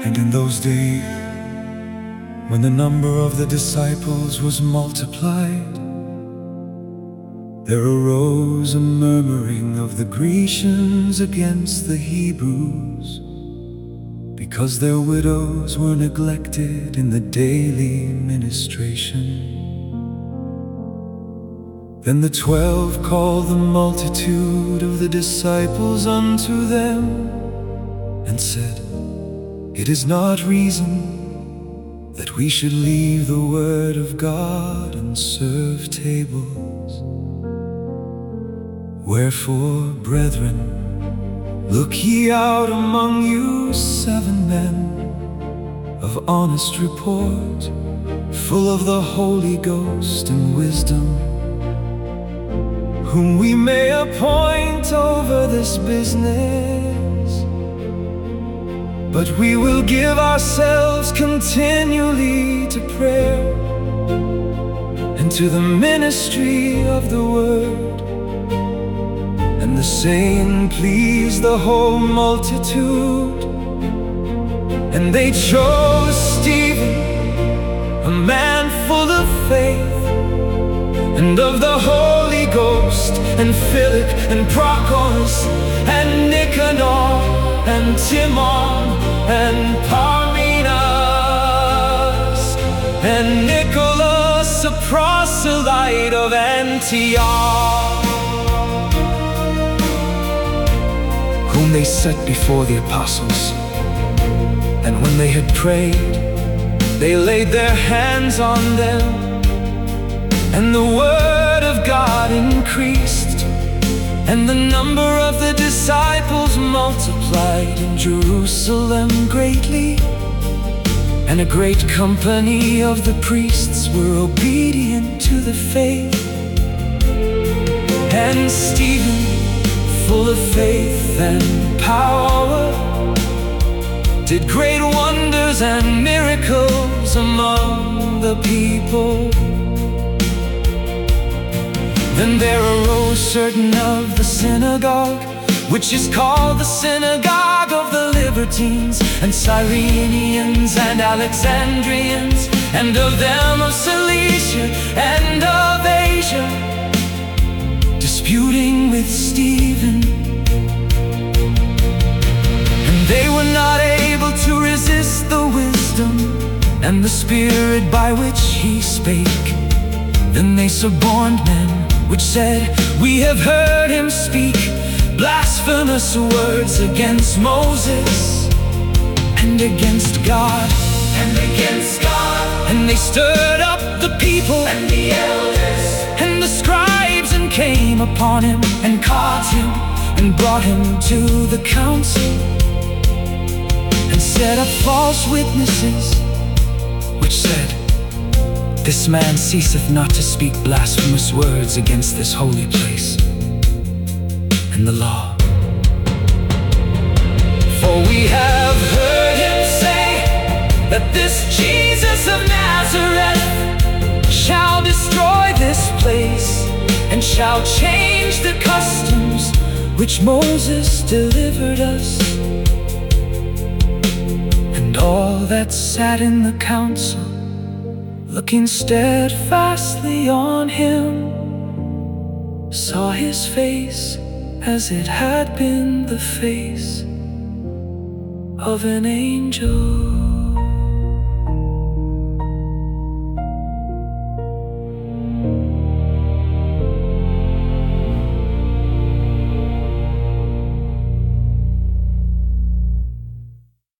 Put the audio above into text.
And in those days, when the number of the disciples was multiplied, there arose a murmuring of the Grecians against the Hebrews, because their widows were neglected in the daily ministration. Then the 12 called the multitude of the disciples unto them, and said, It is not reason that we should leave the word of God and serve tables. Wherefore, brethren, look ye out among you 7 men of honest report, full of the Holy Ghost and wisdom, whom we may appoint over this business. But we will give ourselves continually to prayer and to the ministry of the word. And the saying pleased the whole multitude. And they chose Stephen, a man full of faith and of the Holy Ghost, and Philip and Prochorus and Nicanor and Timon and Parmenas and Nicholas, a proselyte of Antioch, whom they set before the apostles. And when they had prayed, they laid their hands on them, and the word of God increased, and the number of the disciples multiplied in Jerusalem greatly. And a great company of the priests were obedient to the faith. And Stephen, full of faith and power, did great wonders and miracles among the people. Then there arose certain of the synagogue, which is called the synagogue of the Libertines, and Cyrenians and Alexandrians, and of them of Cilicia and of Asia, disputing with Stephen. And they were not able to resist the wisdom and the spirit by which he spake. Then they suborned men, which said, We have heard him speak blasphemous words against Moses and against God. And they stirred up the people and the elders and the scribes, and came upon him and caught him and brought him to the council, and set up false witnesses, which said, This man ceaseth not to speak blasphemous words against this holy place and the law. For we have heard him say that this Jesus of Nazareth shall destroy this place, and shall change the customs which Moses delivered us. And all that sat in the council, looking steadfastly on him, saw his face as it had been the face of an angel.